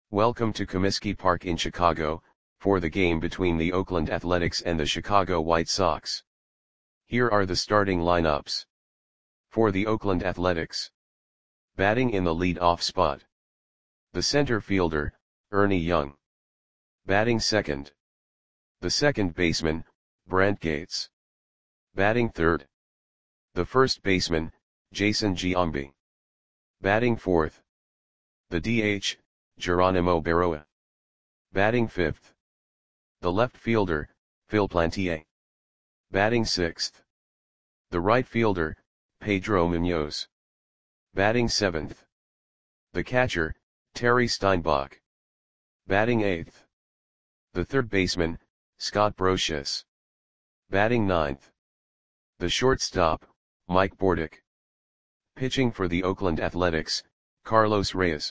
Welcome to Comiskey Park in Chicago, for the game between the Oakland Athletics and the Chicago White Sox. Here are the starting lineups. For the Oakland Athletics. Batting in the lead-off spot. The center fielder, Ernie Young. Batting second. The second baseman, Brent Gates. Batting third. The first baseman, Jason Giambi. Batting fourth. The DH, Geronimo Berroa. Batting fifth. The left fielder, Phil Plantier. Batting sixth. The right fielder, Pedro Munoz. Batting seventh. The catcher, Terry Steinbach. Batting eighth. The third baseman, Scott Brosius. Batting ninth. The shortstop, Mike Bordick. Pitching for the Oakland Athletics, Carlos Reyes.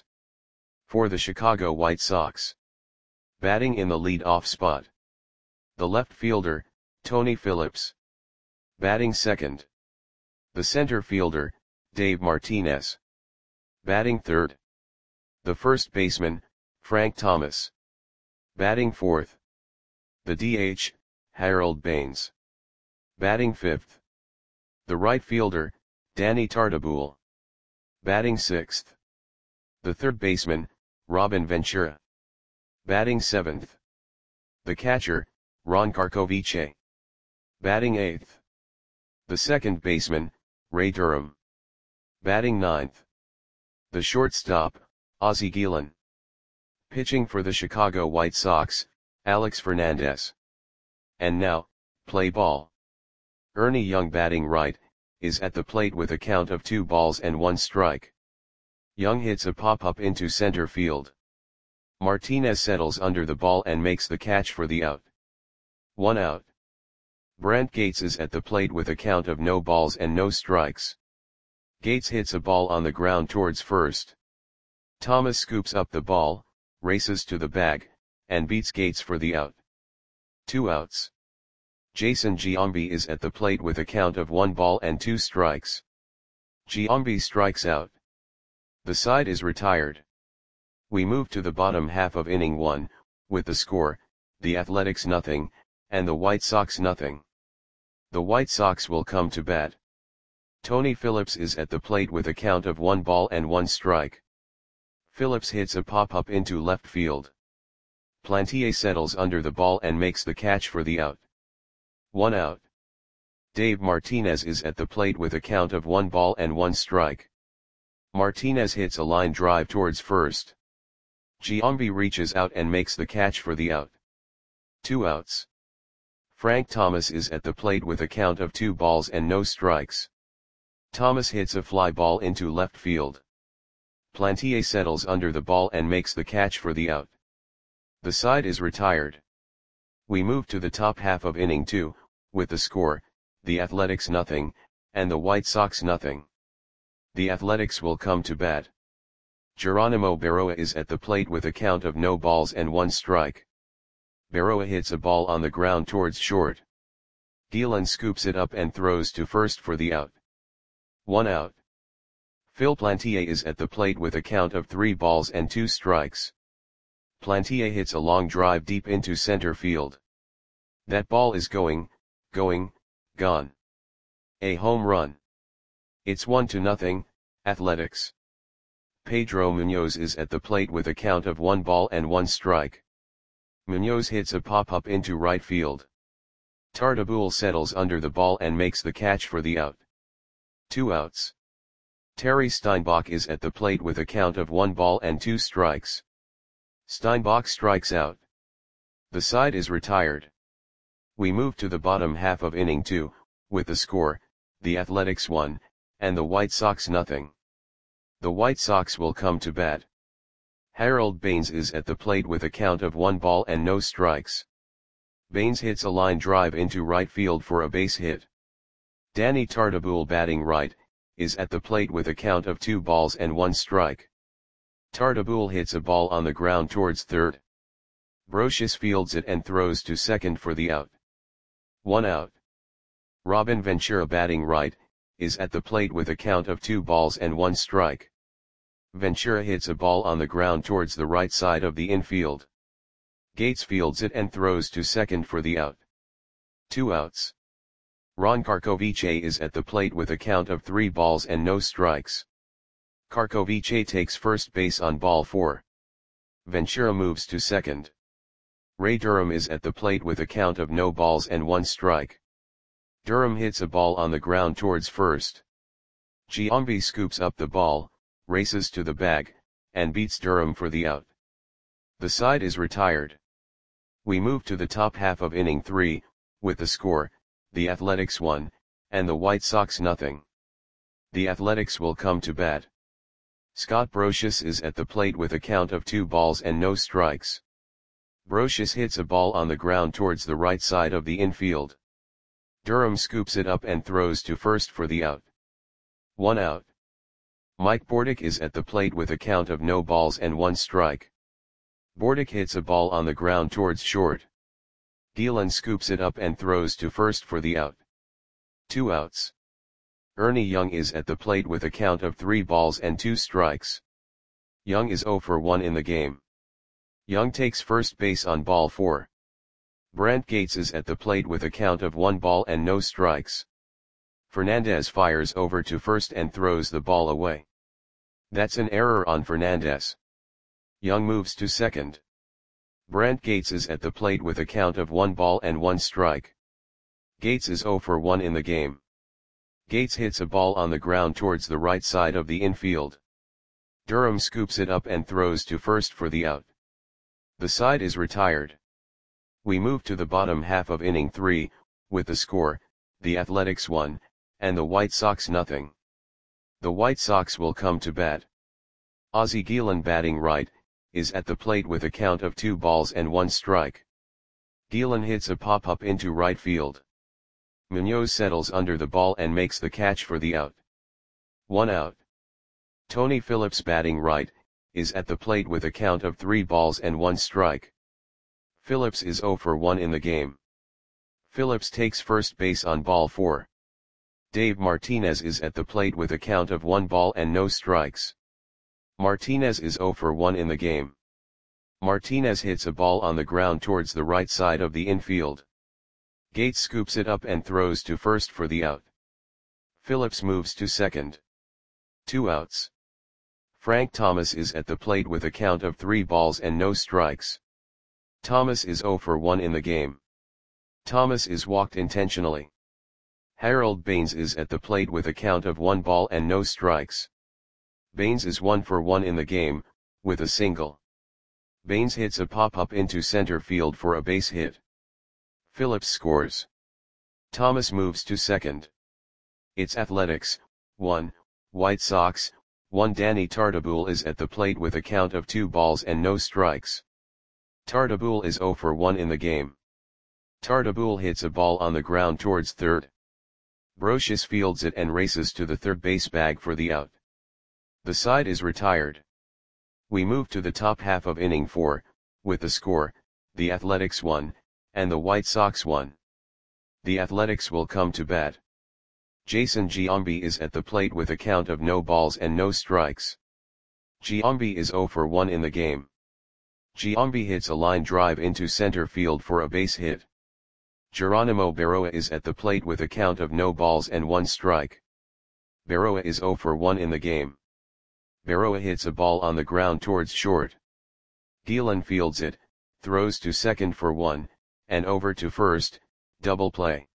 For the Chicago White Sox. Batting in the lead-off spot. The left fielder, Tony Phillips. Batting second. The center fielder, Dave Martinez. Batting third. The first baseman, Frank Thomas. Batting fourth. The DH, Harold Baines. Batting fifth. The right fielder, Danny Tartabull. Batting sixth. The third baseman, Robin Ventura. Batting seventh. The catcher, Ron Karkovice. Batting eighth. The second baseman, Ray Durham. Batting ninth. The shortstop, Ozzie Guillen. Pitching for the Chicago White Sox, Alex Fernandez. And now, play ball. Ernie Young batting right, is at the plate with a count of 2 balls and 1 strike. Young hits a pop-up into center field. Martinez settles under the ball and makes the catch for the out. 1 out. Brent Gates is at the plate with a count of no balls and no strikes. Gates hits a ball on the ground towards first. Thomas scoops up the ball, races to the bag, and beats Gates for the out. 2 outs. Jason Giambi is at the plate with a count of 1 ball and 2 strikes. Giambi strikes out. The side is retired. We move to the bottom half of inning 1, with the score, the Athletics nothing, and the White Sox nothing. The White Sox will come to bat. Tony Phillips is at the plate with a count of 1 ball and 1 strike. Phillips hits a pop-up into left field. Plantier settles under the ball and makes the catch for the out. 1 out. Dave Martinez is at the plate with a count of 1 ball and 1 strike. Martinez hits a line drive towards first. Giambi reaches out and makes the catch for the out. 2 outs. Frank Thomas is at the plate with a count of 2 balls and no strikes. Thomas hits a fly ball into left field. Plantier settles under the ball and makes the catch for the out. The side is retired. We move to the top half of inning 2, with the score, the Athletics nothing, and the White Sox nothing. The Athletics will come to bat. Geronimo Berroa is at the plate with a count of no balls and 1 strike. Berroa hits a ball on the ground towards short. Guillen scoops it up and throws to first for the out. 1 out. Phil Plantier is at the plate with a count of 3 balls and 2 strikes. Plantier hits a long drive deep into center field. That ball is gone. A home run. It's 1-0, Athletics. Pedro Munoz is at the plate with a count of 1 ball and 1 strike. Munoz hits a pop-up into right field. Tartabull settles under the ball and makes the catch for the out. 2 outs. Terry Steinbach is at the plate with a count of 1 ball and 2 strikes. Steinbach strikes out. The side is retired. We move to the bottom half of inning 2, with the score, the Athletics 1, and the White Sox nothing. The White Sox will come to bat. Harold Baines is at the plate with a count of 1 ball and no strikes. Baines hits a line drive into right field for a base hit. Danny Tartabull batting right, is at the plate with a count of 2 balls and 1 strike. Tartabull hits a ball on the ground towards third. Brosius fields it and throws to second for the out. 1 out. Robin Ventura batting right, is at the plate with a count of 2 balls and 1 strike. Ventura hits a ball on the ground towards the right side of the infield. Gates fields it and throws to second for the out. 2 outs. Ron Karkovice is at the plate with a count of 3 balls and no strikes. Karkovice takes first base on ball 4. Ventura moves to second. Ray Durham is at the plate with a count of no balls and 1 strike. Durham hits a ball on the ground towards first. Giambi scoops up the ball, races to the bag, and beats Durham for the out. The side is retired. We move to the top half of inning 3, with the score, the Athletics 1, and the White Sox nothing. The Athletics will come to bat. Scott Brosius is at the plate with a count of 2 balls and no strikes. Brosius hits a ball on the ground towards the right side of the infield. Durham scoops it up and throws to first for the out. 1 out. Mike Bordick is at the plate with a count of no balls and 1 strike. Bordick hits a ball on the ground towards short. Gielan scoops it up and throws to first for the out. 2 outs. Ernie Young is at the plate with a count of 3 balls and 2 strikes. Young is 0 for 1 in the game. Young takes first base on ball 4. Brant Gates is at the plate with a count of 1 ball and no strikes. Fernandez fires over to first and throws the ball away. That's an error on Fernandez. Young moves to second. Brant Gates is at the plate with a count of 1 ball and 1 strike. Gates is 0 for 1 in the game. Gates hits a ball on the ground towards the right side of the infield. Durham scoops it up and throws to first for the out. The side is retired. We move to the bottom half of inning 3, with the score, the Athletics 1, and the White Sox nothing. The White Sox will come to bat. Ozzie Gielan batting right, is at the plate with a count of 2 balls and 1 strike. Gielan hits a pop-up into right field. Munoz settles under the ball and makes the catch for the out. 1 out. Tony Phillips batting right, is at the plate with a count of 3 balls and 1 strike. Phillips is 0 for 1 in the game. Phillips takes first base on ball 4. Dave Martinez is at the plate with a count of 1 ball and no strikes. Martinez is 0 for 1 in the game. Martinez hits a ball on the ground towards the right side of the infield. Gates scoops it up and throws to first for the out. Phillips moves to second. 2 outs. Frank Thomas is at the plate with a count of 3 balls and no strikes. Thomas is 0 for 1 in the game. Thomas is walked intentionally. Harold Baines is at the plate with a count of 1 ball and no strikes. Baines is 1 for 1 in the game, with a single. Baines hits a pop-up into center field for a base hit. Phillips scores. Thomas moves to second. It's Athletics, 1, White Sox, 1. Danny Tartabull is at the plate with a count of 2 balls and no strikes. Tartabull is 0 for 1 in the game. Tartabull hits a ball on the ground towards third. Brosius fields it and races to the third base bag for the out. The side is retired. We move to the top half of inning 4, with the score, the Athletics 1, and the White Sox 1. The Athletics will come to bat. Jason Giambi is at the plate with a count of no balls and no strikes. Giambi is 0 for 1 in the game. Giambi hits a line drive into center field for a base hit. Geronimo Berroa is at the plate with a count of no balls and 1 strike. Berroa is 0 for 1 in the game. Berroa hits a ball on the ground towards short. Gielan fields it, throws to second for 1, and over to first, double play.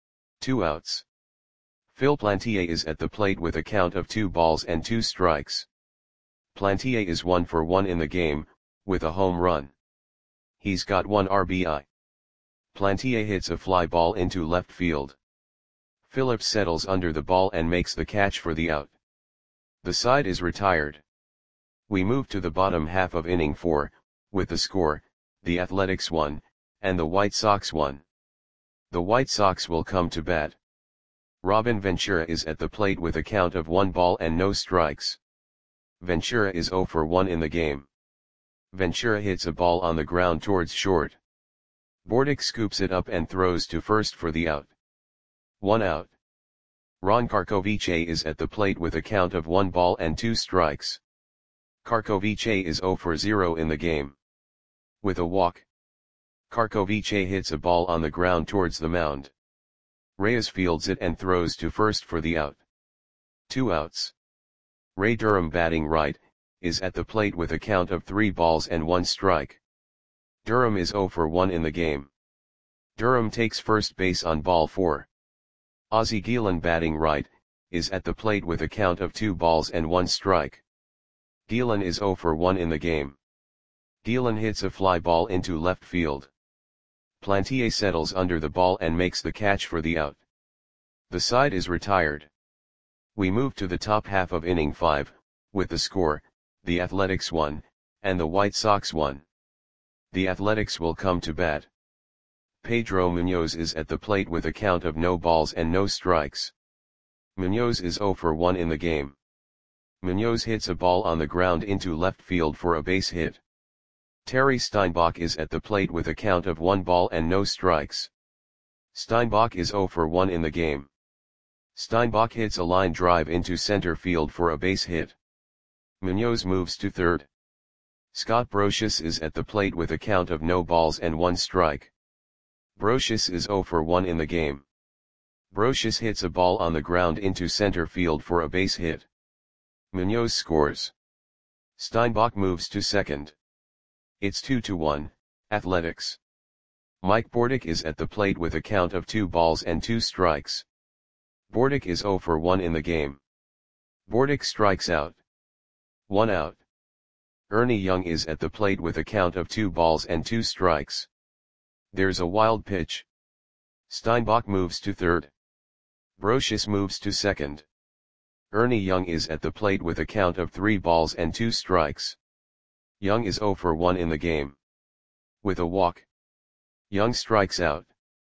2 outs. Phil Plantier is at the plate with a count of 2 balls and 2 strikes. Plantier is 1 for 1 in the game, with a home run. He's got 1 RBI. Plantier hits a fly ball into left field. Phillips settles under the ball and makes the catch for the out. The side is retired. We move to the bottom half of inning 4, with the score, the Athletics 1, and the White Sox 1. The White Sox will come to bat. Robin Ventura is at the plate with a count of 1 ball and no strikes. Ventura is 0 for 1 in the game. Ventura hits a ball on the ground towards short. Bordick scoops it up and throws to first for the out. 1 out. Ron Karkovice is at the plate with a count of 1 ball and 2 strikes. Karkovice is 0 for 0 in the game. With a walk, Karkovice hits a ball on the ground towards the mound. Reyes fields it and throws to first for the out. 2 outs. Ray Durham, batting right, is at the plate with a count of 3 balls and 1 strike. Durham is 0 for 1 in the game. Durham takes first base on ball 4. Ozzie Guillen, batting right, is at the plate with a count of 2 balls and 1 strike. Guillen is 0 for 1 in the game. Guillen hits a fly ball into left field. Plantier settles under the ball and makes the catch for the out. The side is retired. We move to the top half of inning 5, with the score, the Athletics 1, and the White Sox 1. The Athletics will come to bat. Pedro Munoz is at the plate with a count of no balls and no strikes. Munoz is 0 for 1 in the game. Munoz hits a ball on the ground into left field for a base hit. Terry Steinbach is at the plate with a count of 1 ball and no strikes. Steinbach is 0 for 1 in the game. Steinbach hits a line drive into center field for a base hit. Munoz moves to third. Scott Brosius is at the plate with a count of no balls and 1 strike. Brosius is 0 for 1 in the game. Brosius hits a ball on the ground into center field for a base hit. Munoz scores. Steinbach moves to second. It's 2-1, Athletics. Mike Bordick is at the plate with a count of 2 balls and 2 strikes. Bordick is 0 for 1 in the game. Bordick strikes out. 1 out. Ernie Young is at the plate with a count of 2 balls and 2 strikes. There's a wild pitch. Steinbach moves to third. Brosius moves to second. Ernie Young is at the plate with a count of 3 balls and 2 strikes. Young is 0 for 1 in the game. With a walk, Young strikes out.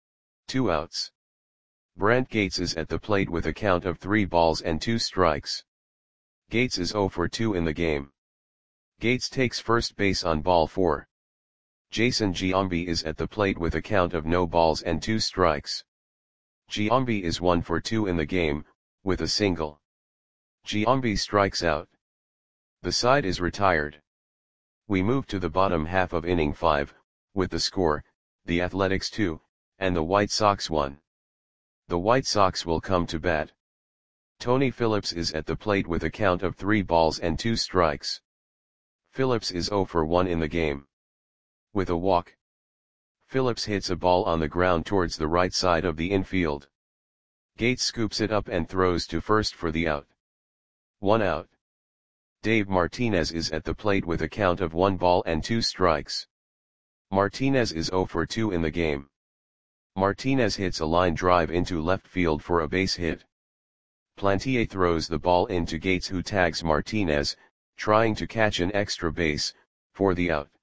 2 outs. Brant Gates is at the plate with a count of 3 balls and 2 strikes. Gates is 0 for 2 in the game. Gates takes first base on ball 4. Jason Giambi is at the plate with a count of no balls and 2 strikes. Giambi is 1 for 2 in the game, with a single. Giambi strikes out. The side is retired. We move to the bottom half of inning 5, with the score, the Athletics 2, and the White Sox 1. The White Sox will come to bat. Tony Phillips is at the plate with a count of 3 balls and 2 strikes. Phillips is 0 for 1 in the game. With a walk, Phillips hits a ball on the ground towards the right side of the infield. Gates scoops it up and throws to first for the out. 1 out. Dave Martinez is at the plate with a count of 1 ball and 2 strikes. Martinez is 0 for 2 in the game. Martinez hits a line drive into left field for a base hit. Plantier throws the ball into Gates, who tags Martinez, trying to catch an extra base, for the out.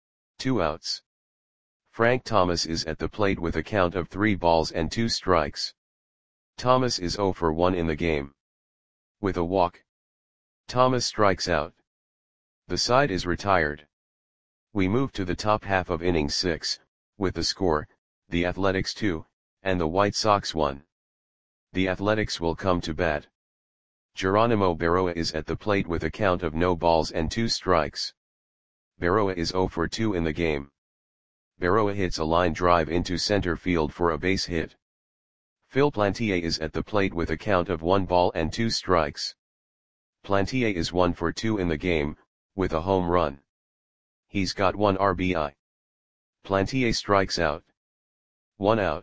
2 outs. Frank Thomas is at the plate with a count of 3 balls and 2 strikes. Thomas is 0 for 1 in the game. With a walk, Thomas strikes out. The side is retired. We move to the top half of inning 6, with the score, the Athletics 2, and the White Sox 1. The Athletics will come to bat. Geronimo Berroa is at the plate with a count of no balls and 2 strikes. Berroa is 0 for 2 in the game. Berroa hits a line drive into center field for a base hit. Phil Plantier is at the plate with a count of 1 ball and 2 strikes. Plantier is 1 for 2 in the game, with a home run. He's got 1 RBI. Plantier strikes out. 1 out.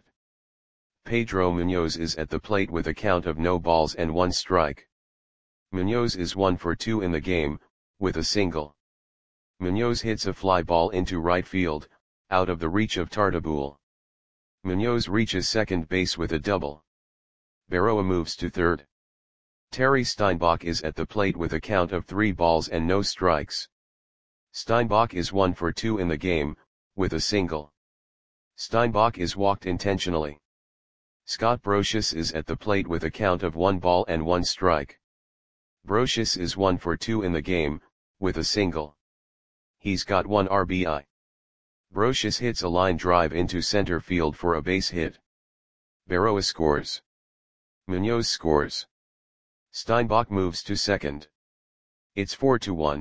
Pedro Munoz is at the plate with a count of no balls and 1 strike. Munoz is 1 for 2 in the game, with a single. Munoz hits a fly ball into right field, out of the reach of Tartabull. Munoz reaches second base with a double. Berroa moves to third. Terry Steinbach is at the plate with a count of 3 balls and no strikes. Steinbach is 1 for 2 in the game, with a single. Steinbach is walked intentionally. Scott Brosius is at the plate with a count of 1 ball and 1 strike. Brosius is 1 for 2 in the game, with a single. He's got 1 RBI. Brosius hits a line drive into center field for a base hit. Berroa scores. Munoz scores. Steinbach moves to second. It's 4-1,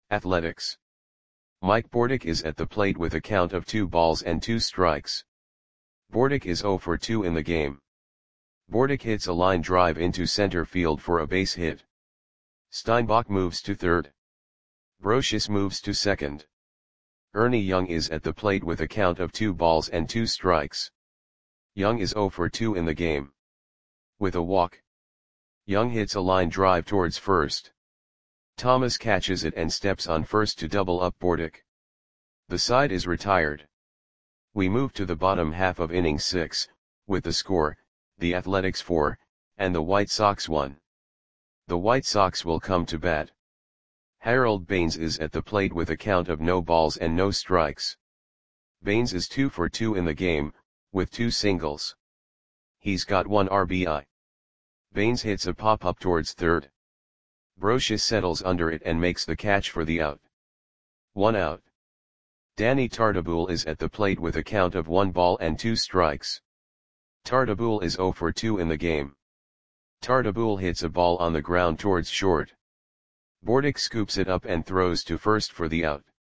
Athletics. Mike Bordick is at the plate with a count of 2 balls and 2 strikes. Bordick is 0 for 2 in the game. Bordick hits a line drive into center field for a base hit. Steinbach moves to third. Brosius moves to second. Ernie Young is at the plate with a count of 2 balls and 2 strikes. Young is 0 for 2 in the game. With a walk, Young hits a line drive towards first. Thomas catches it and steps on first to double up Bordick. The side is retired. We move to the bottom half of inning 6, with the score, the Athletics 4, and the White Sox 1. The White Sox will come to bat. Harold Baines is at the plate with a count of no balls and no strikes. Baines is 2 for 2 in the game, with 2 singles. He's got 1 RBI. Baines hits a pop-up towards third. Brosius settles under it and makes the catch for the out. 1 out. Danny Tartabull is at the plate with a count of 1 ball and 2 strikes. Tartabull is 0 for 2 in the game. Tartabull hits a ball on the ground towards short. Bordick scoops it up and throws to first for the out.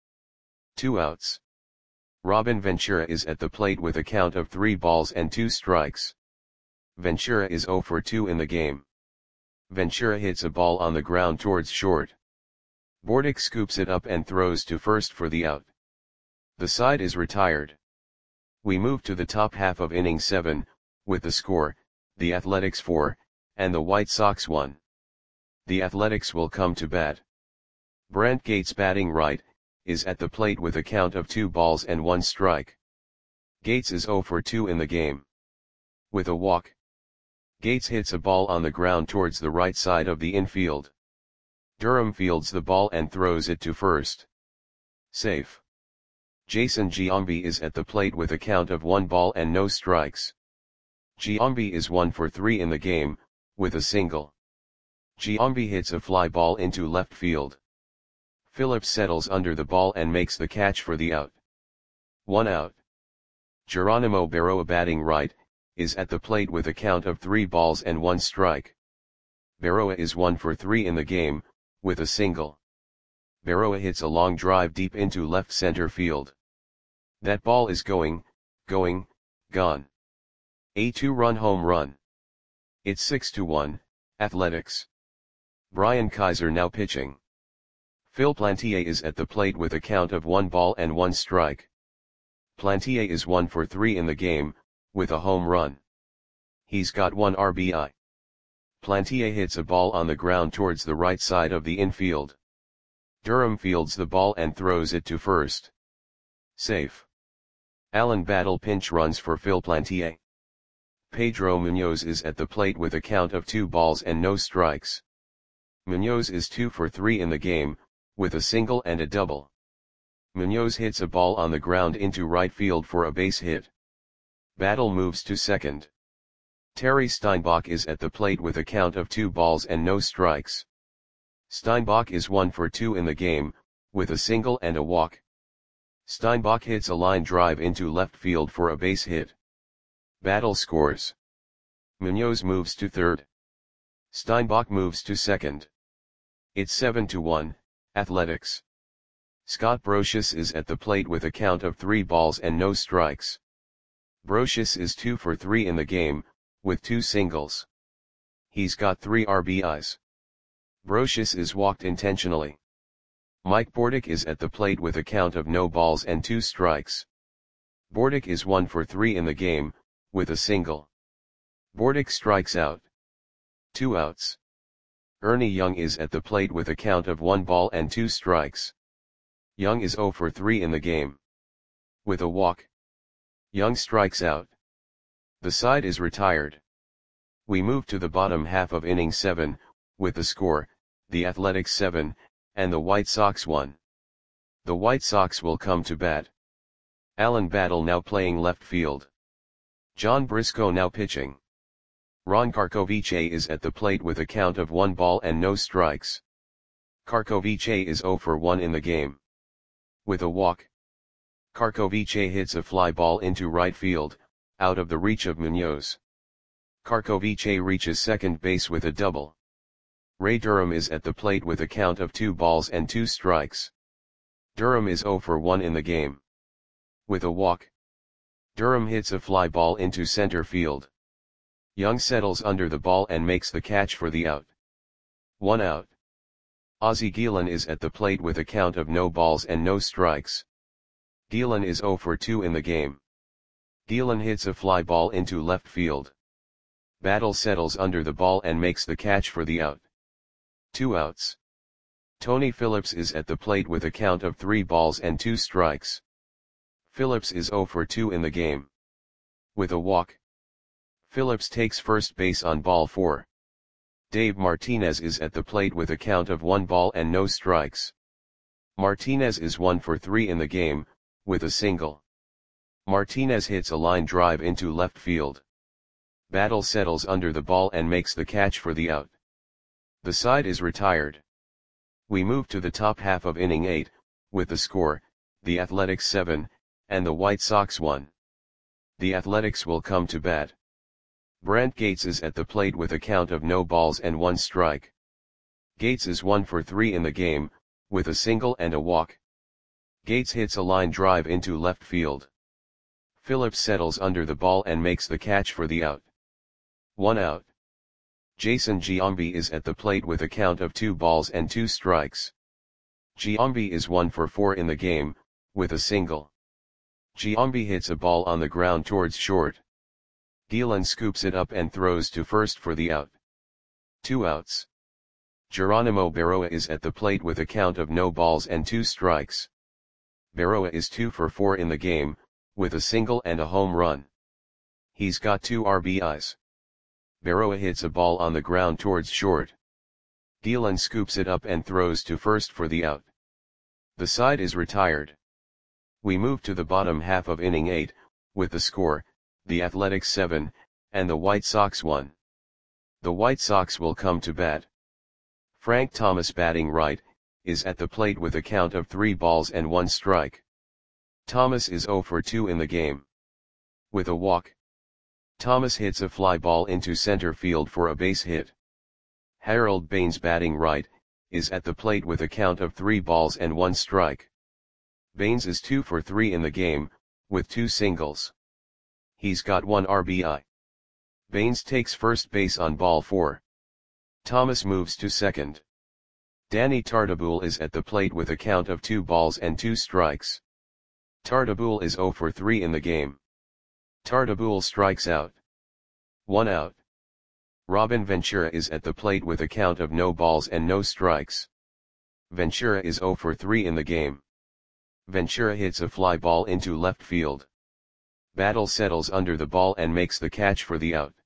2 outs. Robin Ventura is at the plate with a count of 3 balls and 2 strikes. Ventura is 0 for 2 in the game. Ventura hits a ball on the ground towards short. Bordick scoops it up and throws to first for the out. The side is retired. We move to the top half of inning 7, with the score, the Athletics 4, and the White Sox 1. The Athletics will come to bat. Brent Gates, batting right, is at the plate with a count of 2 balls and 1 strike. Gates is 0 for 2 in the game. With a walk, Gates hits a ball on the ground towards the right side of the infield. Durham fields the ball and throws it to first. Safe. Jason Giambi is at the plate with a count of 1 ball and no strikes. Giambi is 1 for 3 in the game, with a single. Giambi hits a fly ball into left field. Phillips settles under the ball and makes the catch for the out. 1 out. Geronimo Berroa, batting right, is at the plate with a count of 3 balls and 1 strike. Berroa is 1 for 3 in the game, with a single. Berroa hits a long drive deep into left center field. That ball is gone. A 2-run home run. It's 6-1, Athletics. Brian Kaiser now pitching. Phil Plantier is at the plate with a count of 1 ball and 1 strike. Plantier is 1 for 3 in the game, with a home run. He's got 1 RBI. Plantier hits a ball on the ground towards the right side of the infield. Durham fields the ball and throws it to first. Safe. Alan Battle pinch runs for Phil Plantier. Pedro Munoz is at the plate with a count of 2 balls and no strikes. Munoz is 2 for 3 in the game, with a single and a double. Munoz hits a ball on the ground into right field for a base hit. Battle moves to second. Terry Steinbach is at the plate with a count of 2 balls and no strikes. Steinbach is 1 for 2 in the game, with a single and a walk. Steinbach hits a line drive into left field for a base hit. Battle scores. Munoz moves to third. Steinbach moves to second. It's 7-1, Athletics. Scott Brosius is at the plate with a count of 3 balls and no strikes. Brosius is 2 for 3 in the game, with 2 singles. He's got 3 RBIs. Brosius is walked intentionally. Mike Bordick is at the plate with a count of no balls and 2 strikes. Bordick is 1 for 3 in the game, with a single. Bordick strikes out. 2 outs. Ernie Young is at the plate with a count of 1 ball and 2 strikes. Young is 0 for 3 in the game. With a walk, Young strikes out. The side is retired. We move to the bottom half of inning 7, with the score, the Athletics 7, and the White Sox 1. The White Sox will come to bat. Alan Battle now playing left field. John Briscoe now pitching. Ron Karkovice is at the plate with a count of 1 ball and no strikes. Karkovice is 0 for 1 in the game. With a walk, Karkovice hits a fly ball into right field, out of the reach of Munoz. Karkovice reaches second base with a double. Ray Durham is at the plate with a count of 2 balls and 2 strikes. Durham is 0 for 1 in the game. With a walk, Durham hits a fly ball into center field. Young settles under the ball and makes the catch for the out. 1 out. Ozzie Guillen is at the plate with a count of no balls and no strikes. Guillen is 0 for 2 in the game. Guillen hits a fly ball into left field. Battle settles under the ball and makes the catch for the out. 2 outs. Tony Phillips is at the plate with a count of 3 balls and 2 strikes. Phillips is 0 for 2 in the game. With a walk, Phillips takes first base on ball 4. Dave Martinez is at the plate with a count of 1 ball and no strikes. Martinez is 1 for 3 in the game, with a single. Martinez hits a line drive into left field. Battle settles under the ball and makes the catch for the out. The side is retired. We move to the top half of inning 8, with the score, the Athletics 7, and the White Sox 1. The Athletics will come to bat. Brant Gates is at the plate with a count of no balls and 1 strike. Gates is 1 for 3 in the game, with a single and a walk. Gates hits a line drive into left field. Phillips settles under the ball and makes the catch for the out. 1 out. Jason Giambi is at the plate with a count of 2 balls and 2 strikes. Giambi is 1 for 4 in the game, with a single. Giambi hits a ball on the ground towards short. Guillen scoops it up and throws to first for the out. 2 outs. Geronimo Berroa is at the plate with a count of no balls and 2 strikes. Berroa is 2 for 4 in the game, with a single and a home run. He's got 2 RBIs. Berroa hits a ball on the ground towards short. Guillen scoops it up and throws to first for the out. The side is retired. We move to the bottom half of inning 8, with the score, the Athletics 7, and the White Sox 1. The White Sox will come to bat. Frank Thomas, batting right, is at the plate with a count of 3 balls and 1 strike. Thomas is 0 for 2 in the game. With a walk, Thomas hits a fly ball into center field for a base hit. Harold Baines, batting right, is at the plate with a count of 3 balls and 1 strike. Baines is 2 for 3 in the game, with 2 singles. He's got 1 RBI. Baines takes first base on ball 4. Thomas moves to second. Danny Tartabull is at the plate with a count of 2 balls and 2 strikes. Tartabull is 0 for 3 in the game. Tartabull strikes out. 1 out. Robin Ventura is at the plate with a count of no balls and no strikes. Ventura is 0 for 3 in the game. Ventura hits a fly ball into left field. Battle settles under the ball and makes the catch for the out.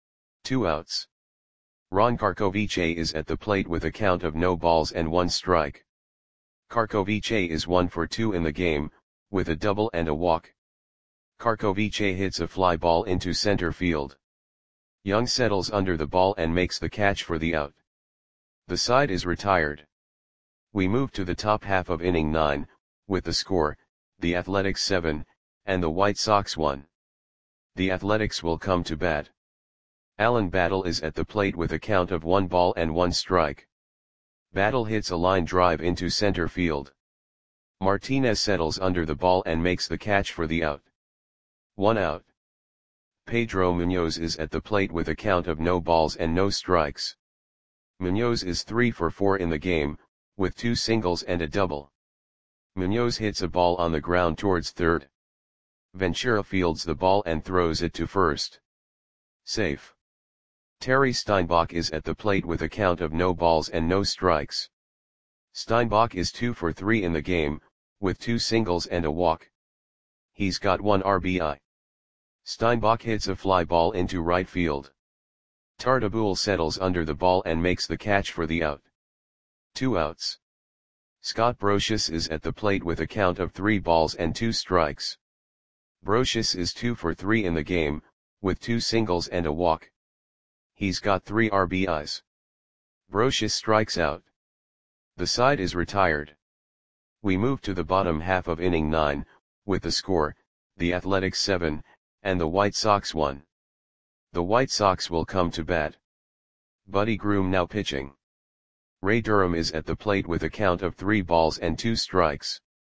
2 outs. Ron Karkovice is at the plate with a count of no balls and 1 strike. Karkovice is 1 for 2 in the game, with a double and a walk. Karkovice hits a fly ball into center field. Young settles under the ball and makes the catch for the out. The side is retired. We move to the top half of inning 9, with the score, the Athletics 7, and the White Sox 1. The Athletics will come to bat. Alan Battle is at the plate with a count of 1 ball and 1 strike. Battle hits a line drive into center field. Martinez settles under the ball and makes the catch for the out. 1 out. Pedro Munoz is at the plate with a count of no balls and no strikes. Munoz is 3 for 4 in the game, with 2 singles and a double. Munoz hits a ball on the ground towards third. Ventura fields the ball and throws it to first. Safe. Terry Steinbach is at the plate with a count of no balls and no strikes. Steinbach is 2 for 3 in the game, with 2 singles and a walk. He's got 1 RBI. Steinbach hits a fly ball into right field. Tartabull settles under the ball and makes the catch for the out. 2 outs. Scott Brosius is at the plate with a count of 3 balls and 2 strikes. Brosius is 2 for 3 in the game, with 2 singles and a walk. He's got 3 RBIs. Brosius strikes out. The side is retired. We move to the bottom half of inning 9, with the score, the Athletics 7, and the White Sox 1. The White Sox will come to bat. Buddy Groom now pitching. Ray Durham is at the plate with a count of 3 balls and 2 strikes.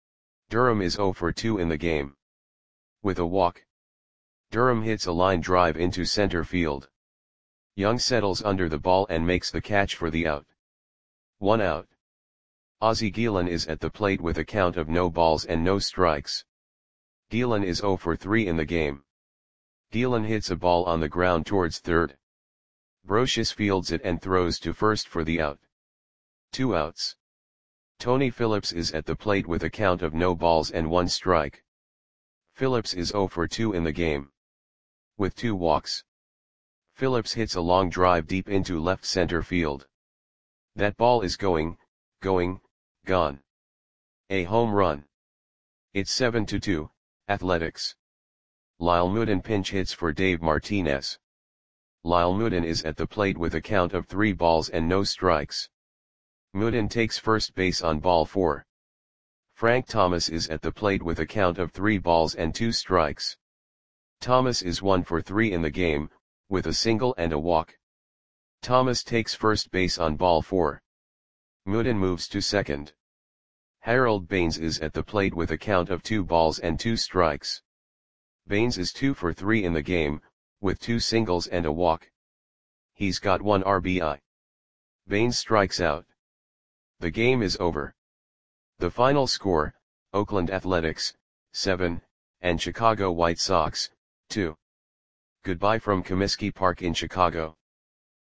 Durham is 0 for 2 in the game. With a walk, Durham hits a line drive into center field. Young settles under the ball and makes the catch for the out. 1 out. Ozzie Guillen is at the plate with a count of no balls and no strikes. Guillen is 0 for 3 in the game. Guillen hits a ball on the ground towards third. Brocious fields it and throws to first for the out. 2 outs. Tony Phillips is at the plate with a count of no balls and 1 strike. Phillips is 0 for 2 in the game. With 2 walks, Phillips hits a long drive deep into left center field. That ball is going, gone. A home run. It's 7-2, Athletics. Lyle Moodin pinch hits for Dave Martinez. Lyle Moodin is at the plate with a count of 3 balls and no strikes. Moodin takes first base on ball 4. Frank Thomas is at the plate with a count of 3 balls and 2 strikes. Thomas is 1 for 3 in the game, with a single and a walk. Thomas takes first base on ball 4. Moodin moves to second. Harold Baines is at the plate with a count of 2 balls and 2 strikes. Baines is 2 for 3 in the game, with 2 singles and a walk. He's got 1 RBI. Baines strikes out. The game is over. The final score, Oakland Athletics, 7, and Chicago White Sox, 2. Goodbye from Comiskey Park in Chicago.